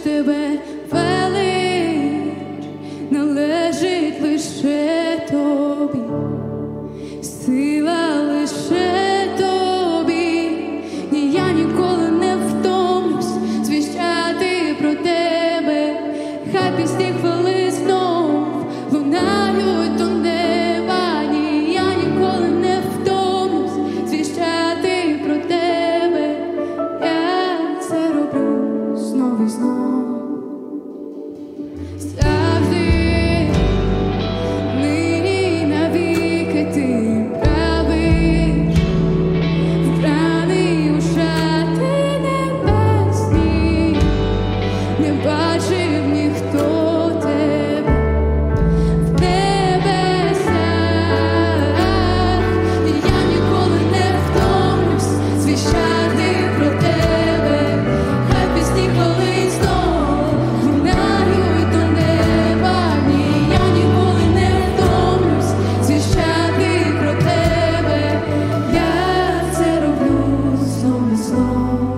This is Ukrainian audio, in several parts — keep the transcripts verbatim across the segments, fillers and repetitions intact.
тебе велич належить лише тобі, сила лише тобі, і я ніколи не втомлюсь звіщати про тебе. Хай пісні хвали знов лунають до неба, ні, я ніколи не втомлюсь звіщати про тебе. Я це роблю знов і знов. Завжди, нині, навіки ти правиш, вбраний у шати небесні, не бачив ніхто тебе в небесах, і я ніколи не втомлюсь звіщати про тебе. Хай пісні хвали знов лунають до неба, ні, я ніколи не втомлюсь звіщати про тебе. Я це роблю знов і знов.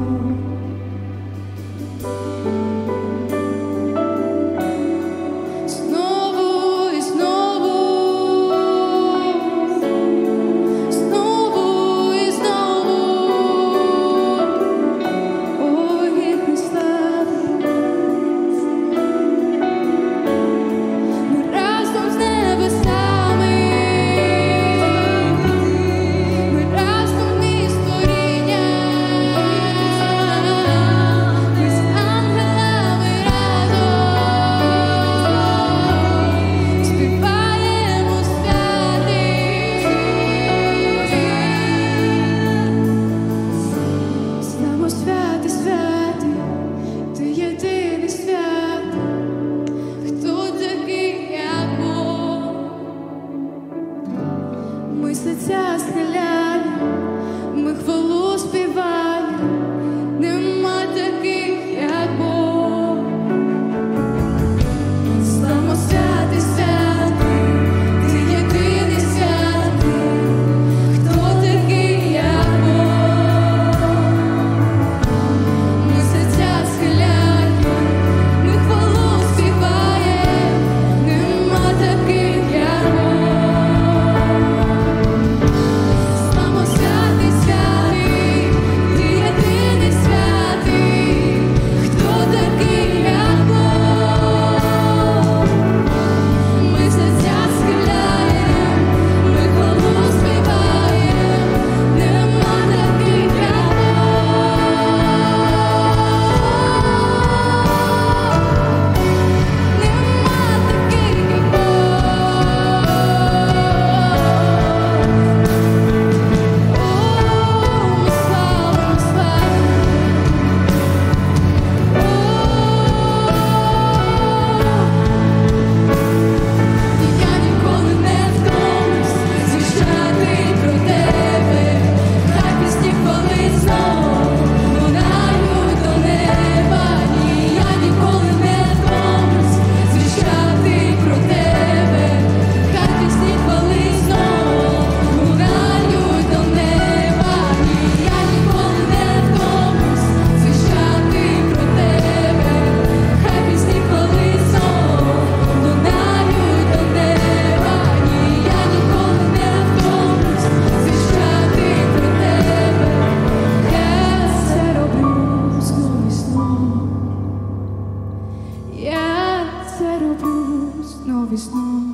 Знову і знову, знову і знову, ой, гідний слави. Ми разом з небесами, ми разом із створіння, ми з ангелами разом співаємо святий. Слава святий, святий, ти єдиний святий. Хто такий, як Бог? Ми серця схиляємо, ми хвалу співаємо. Нема таких, як Бог. Слава святий, святий, ти єдиний святий. Хто такий, як Бог? Ми серця схиляємо, ми хвалу співаємо. Нема таких, як Бог. Слава святий, святий, ти єдиний святий. Хто такий, як Бог? Ми серця схиляємо, ми хвалу співаємо. Нема таких, як Бог. Нема таких, як Бог. О, ми славимо, славимо. І я ніколи не втомлюсь звіщати про тебе. Хай пісні хвали знов лунають до неба, ні, я ніколи не втомлюсь звіщати про тебе. Хай пісні хвали знов лунають до неба, ні, я ніколи не втомлюсь звіщати про тебе. Хай пісні хвали знов лунають до неба, ні, я ніколи не втомлюсь звіщати про тебе. Я це роблю знов і знов. Я це роблю знов і знов.